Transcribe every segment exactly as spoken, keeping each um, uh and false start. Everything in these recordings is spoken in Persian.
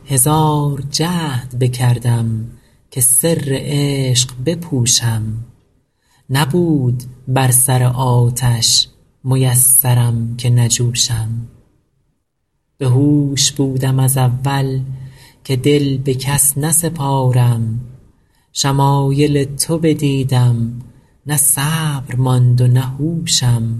هزار جهد بکردم که سر عشق بپوشم، نبود بر سر آتش میسرم که نجوشم. به هوش بودم از اول که دل به کس نسپارم، شمایل تو بدیدم نه صبر ماند و نه هوشم.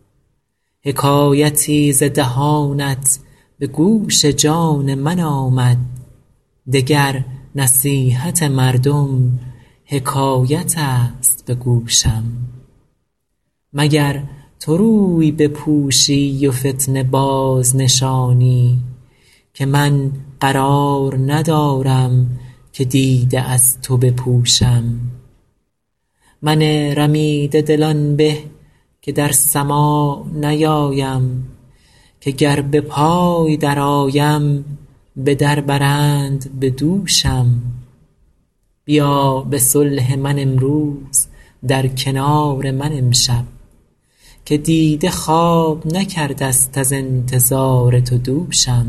حکایتی ز دهانت به گوش جان من آمد، دگر نصیحت مردم حکایت است به گوشم. مگر تو روی بپوشی و فتنه باز نشانی، که من قرار ندارم که دیده از تو بپوشم. من رمیده دل آن به که در سماع نیایم، که گر به پای در آیم به در برند به دوشم. بیا به صلح من امروز در کنار من امشب، که دیده خواب نکرده ست از انتظار تو دوشم.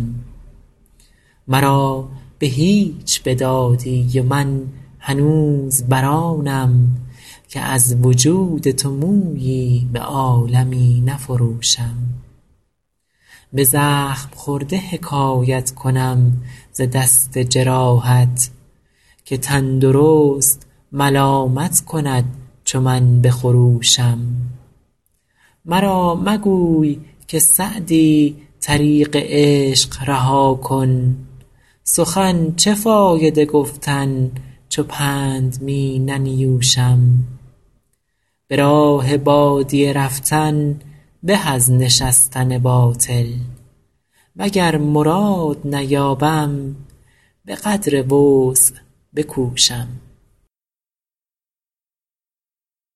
مرا به هیچ بدادی و من هنوز بر آنم، که از وجود تو مویی به عالمی نفروشم. به زخم خورده حکایت کنم ز دست جراحت، که تندرست ملامت کند چو من بخروشم. مرا مگوی که سعدی طریق عشق رها کن، سخن چه فایده گفتن چو پند می ننیوشم. به راه بادیه رفتن به از نشستن باطل، وگر مراد نیابم به قدر وسع بکوشم.